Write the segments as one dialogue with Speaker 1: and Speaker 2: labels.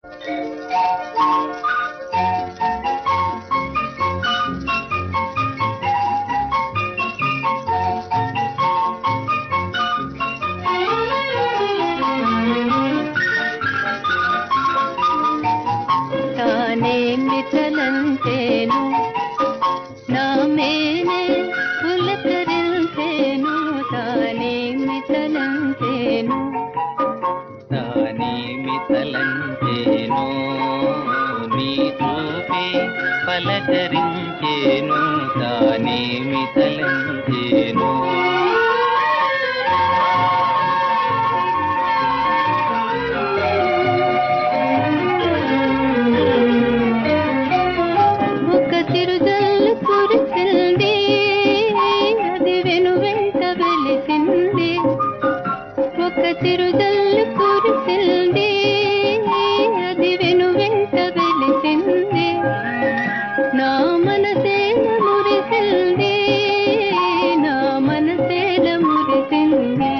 Speaker 1: తానేమి తలంచేను నా మేనే పులకరించేను, తానేమి తలంచేను
Speaker 2: తానేమి తలంచేను నీ చూపే పలకరించేను, తానేమి తలంచేను.
Speaker 1: ఒక చిరుజల్లు కురిసింది, అది వెనువెంట వెలిసింది. ఒక చిరుజల్లు కురిసింది, అది వెనువెంట వెలిసింది. నా మనసేన మురిసింది, నా మనసేన మురిసింది.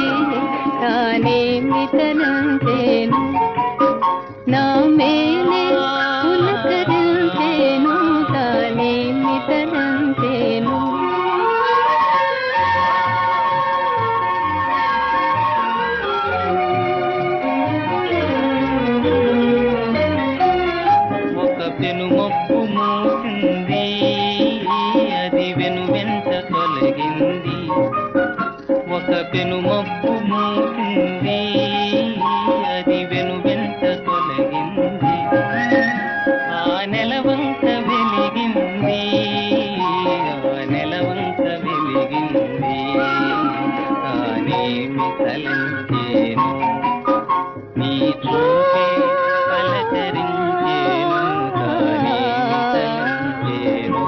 Speaker 1: తానేమి తలంచేను నా మేలే పులకరించేను, తానేమి తలంచేను.
Speaker 2: ఒక పెనుమబ్బు మూసింది, అది వెనువెంట తొలగింది. ఒక పెనుమబ్బు మూసింది, అది వెనువెంట తొలగింది. ఆ నెలవంక వెలిగింది, ఆ నెలవంక వెలిగింది. తానేమి తలంచేను నీ చూపే పలకరించేను, తానేమి తలంచేను.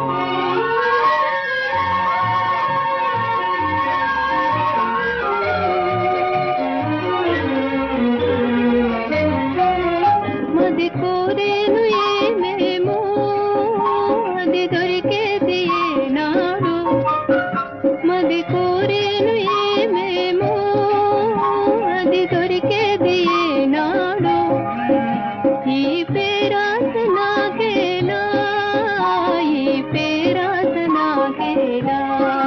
Speaker 1: మది కోరేను ఏమేమో, అది దొరికేది ఏనాడు. మది కోరేను ఏమేమో, అది దొరికేది ఏనాడు. ఈ పేరాస నాకేలా, ఈ పేరాస నాకేలా.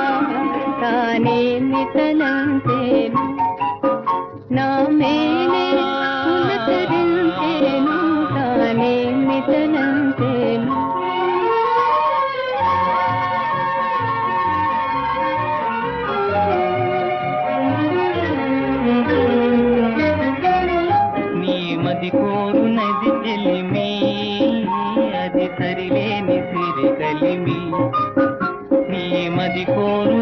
Speaker 1: తానేమి తలంచేను నా మేలే పులకరించేను, తానేమి తలంచేను.
Speaker 2: నీ మది కోరునది చెలిమి, అది సరిలేని సిరి కలిమి. నీ మది కోరు